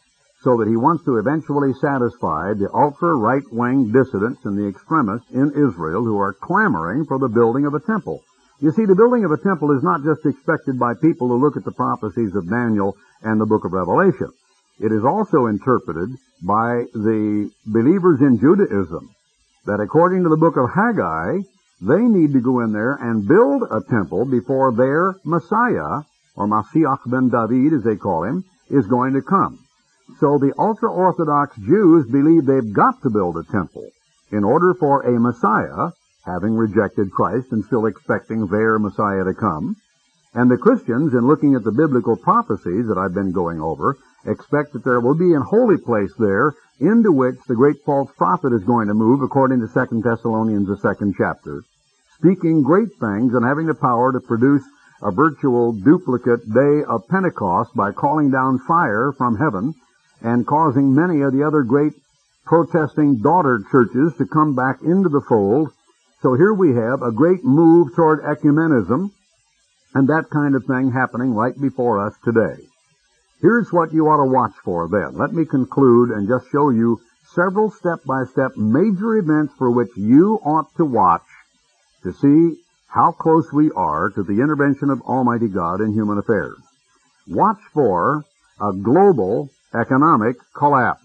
so that he wants to eventually satisfy the ultra-right-wing dissidents and the extremists in Israel who are clamoring for the building of a temple. You see, the building of a temple is not just expected by people who look at the prophecies of Daniel and the book of Revelation. It is also interpreted by the believers in Judaism that according to the book of Haggai, they need to go in there and build a temple before their Messiah, or Mashiach ben David as they call him, is going to come. So the ultra-Orthodox Jews believe they've got to build a temple in order for a Messiah, having rejected Christ and still expecting their Messiah to come. And the Christians, in looking at the biblical prophecies that I've been going over, expect that there will be a holy place there into which the great false prophet is going to move, according to 2 Thessalonians, the 2nd chapter, speaking great things and having the power to produce a virtual duplicate day of Pentecost by calling down fire from heaven and causing many of the other great protesting daughter churches to come back into the fold. So here we have a great move toward ecumenism and that kind of thing happening right before us today. Here's what you ought to watch for then. Let me conclude and just show you several step-by-step major events for which you ought to watch to see how close we are to the intervention of Almighty God in human affairs. Watch for a global economic collapse.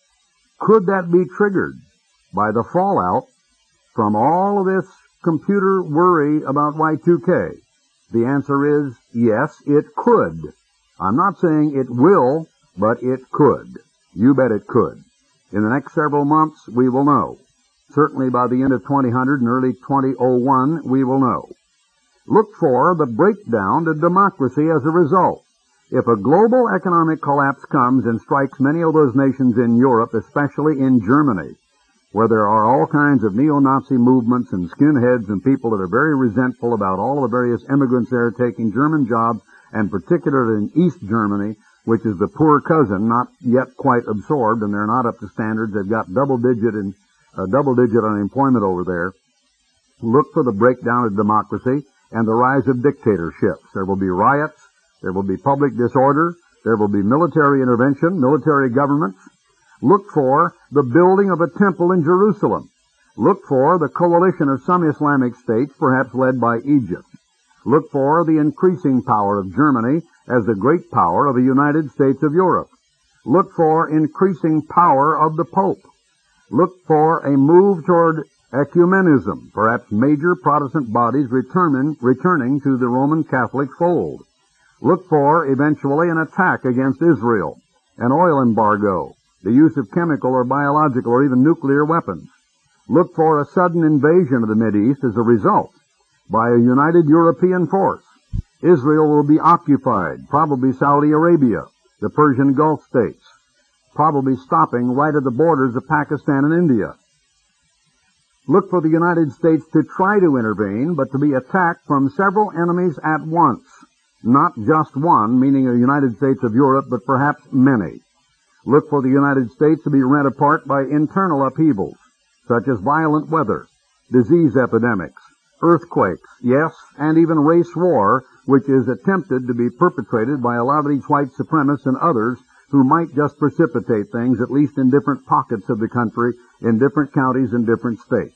Could that be triggered by the fallout from all of this computer worry about Y2K? The answer is yes, it could. I'm not saying it will, but it could. You bet it could. In the next several months, we will know. Certainly by the end of 2000 and early 2001, we will know. Look for the breakdown to democracy as a result. If a global economic collapse comes and strikes many of those nations in Europe, especially in Germany, where there are all kinds of neo-Nazi movements and skinheads and people that are very resentful about all of the various immigrants there taking German jobs, and particularly in East Germany, which is the poor cousin, not yet quite absorbed, and they're not up to standards. They've got double-digit unemployment over there. Look for the breakdown of democracy and the rise of dictatorships. There will be riots. There will be public disorder. There will be military intervention, military governments. Look for the building of a temple in Jerusalem. Look for the coalition of some Islamic states, perhaps led by Egypt. Look for the increasing power of Germany as the great power of the United States of Europe. Look for increasing power of the Pope. Look for a move toward ecumenism, perhaps major Protestant bodies returning to the Roman Catholic fold. Look for, eventually, an attack against Israel, an oil embargo, the use of chemical or biological or even nuclear weapons. Look for a sudden invasion of the Mideast as a result by a united European force. Israel will be occupied, probably Saudi Arabia, the Persian Gulf states, probably stopping right at the borders of Pakistan and India. Look for the United States to try to intervene, but to be attacked from several enemies at once. Not just one, meaning the United States of Europe, but perhaps many. Look for the United States to be rent apart by internal upheavals, such as violent weather, disease epidemics, earthquakes, yes, and even race war, which is attempted to be perpetrated by a lot of these white supremacists and others who might just precipitate things, at least in different pockets of the country, in different counties and different states.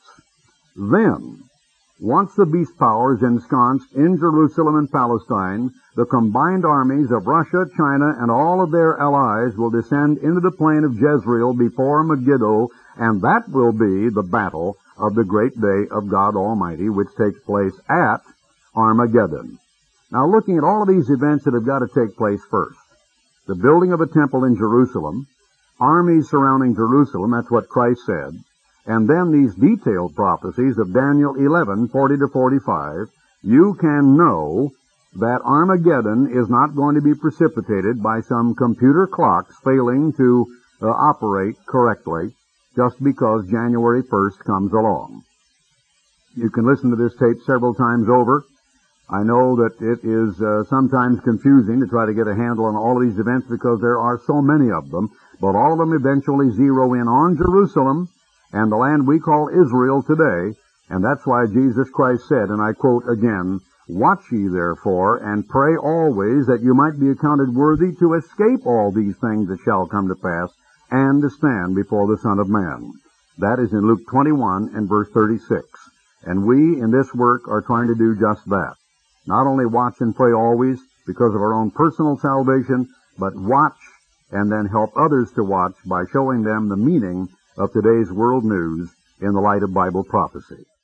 Then, once the beast power is ensconced in Jerusalem and Palestine, the combined armies of Russia, China, and all of their allies will descend into the plain of Jezreel before Megiddo, and that will be the battle of the great day of God Almighty, which takes place at Armageddon. Now, looking at all of these events that have got to take place first, the building of a temple in Jerusalem, armies surrounding Jerusalem, that's what Christ said, and then these detailed prophecies of Daniel 11:40-45, you can know that Armageddon is not going to be precipitated by some computer clocks failing to operate correctly just because January 1st comes along. You can listen to this tape several times over. I know that it is sometimes confusing to try to get a handle on all of these events because there are so many of them, but all of them eventually zero in on Jerusalem and the land we call Israel today, and that's why Jesus Christ said, and I quote again, "Watch ye therefore, and pray always, that you might be accounted worthy to escape all these things that shall come to pass, and to stand before the Son of Man." That is in Luke 21 and verse 36. And we, in this work, are trying to do just that. Not only watch and pray always because of our own personal salvation, but watch and then help others to watch by showing them the meaning of today's world news in the light of Bible prophecy.